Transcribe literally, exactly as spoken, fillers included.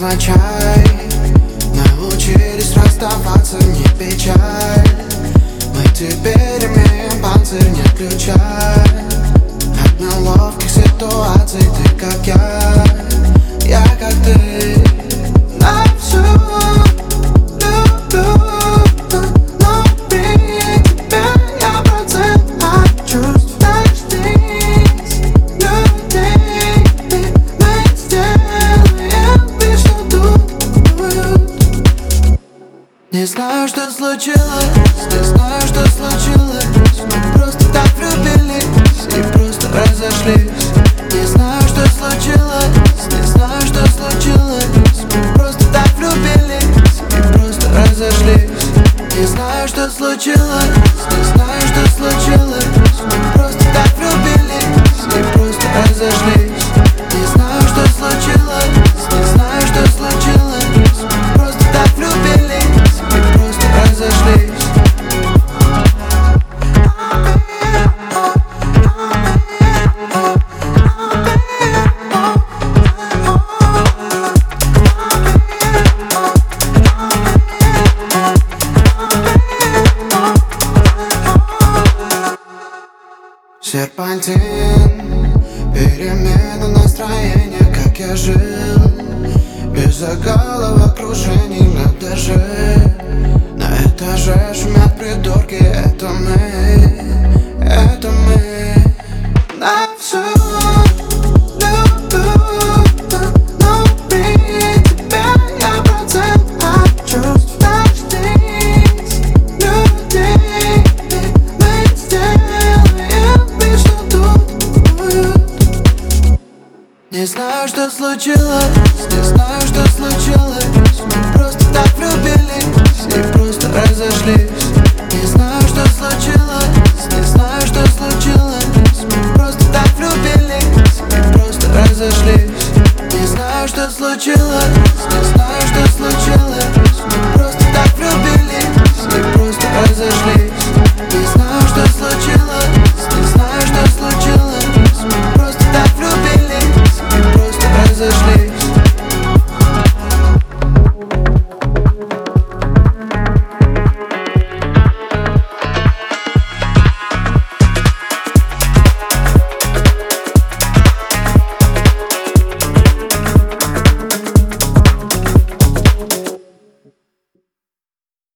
невзначай научились расставаться, не печаль. Мы теперь имеем панцирь, нет ключа от неловких ситуаций. Ты как я, я как ты. На всю люблю, но при тебе я процент от чувств. Дождись людей, мы сделаем вид, что думают. Не знаю, что случилось, не знаю, что случилось. Мы просто так влюбились и просто разошлись. Не знаю, что случилось, не знаю, что случилось. Мы просто так влюбились и просто разошлись. Не знаю, что случилось, не знаю, что случилось. Мы просто так влюбились и просто разошлись. Не знаю, что случилось, не знаю, что случилось. Мы просто так влюбились и просто разошлись. Серпантин, перемена настроения, как я жил без головокружений на этаже. На этаже шумят придурки, это мы, это мы. На всю люблю, но при тебе я процент от чувств. Дождись людей, мы сделаем вид, что думают. Не знаю, что случилось, не знаю, что случилось. Мы просто так влюбились и просто разошлись. Не знаю, что случилось, не знаю, что случилось. Мы просто так влюбились и просто разошлись. Не знаю, что случилось, не знаю, что случилось.